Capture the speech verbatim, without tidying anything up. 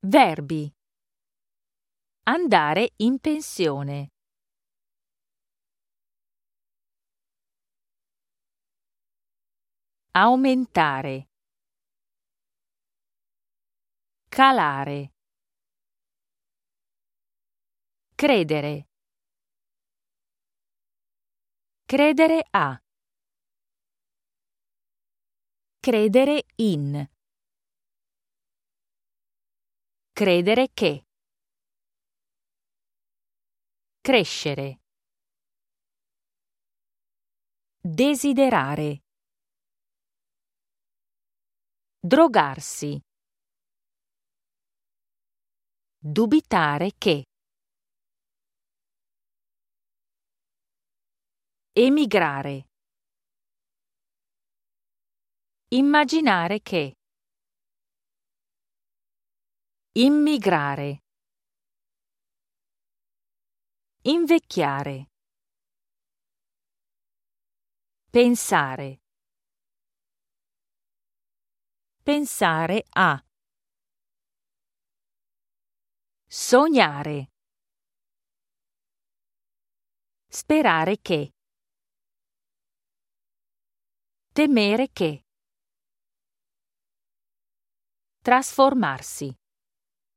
Verbi. Andare in pensione. Aumentare. Calare. Credere. Credere a. Credere in. Credere che. Crescere. Desiderare. Drogarsi. Dubitare che. Emigrare. Immaginare che. Immigrare. Invecchiare. Pensare. Pensare a. Sognare. Sperare che. Temere che. Trasformarsi.